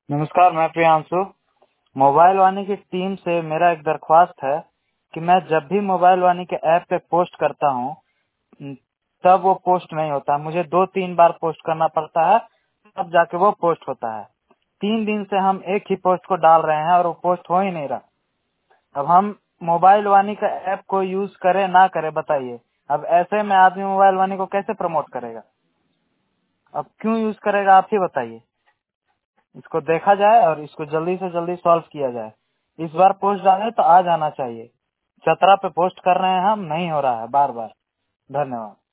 नमस्कार, मैं प्रियांशु। मोबाइल वाणी की टीम से मेरा एक दरख्वास्त है कि मैं जब भी मोबाइल वाणी के ऐप पे पोस्ट करता हूँ तब वो पोस्ट नहीं होता। मुझे 2-3 बार पोस्ट करना पड़ता है, तब जाके वो पोस्ट होता है। 3 दिन से हम एक ही पोस्ट को डाल रहे हैं और वो पोस्ट हो ही नहीं रहा। अब हम मोबाइल वाणी का ऐप को यूज करें ना करें, बताइए। अब ऐसे में आदमी मोबाइल वाणी को कैसे प्रमोट करेगा? अब क्यों यूज करेगा, आप ही बताइए। इसको देखा जाए और इसको जल्दी से जल्दी सॉल्व किया जाए। इस बार पोस्ट डाले तो आज आना चाहिए। चतरा पे पोस्ट कर रहे हैं हम, नहीं हो रहा है बार बार। धन्यवाद।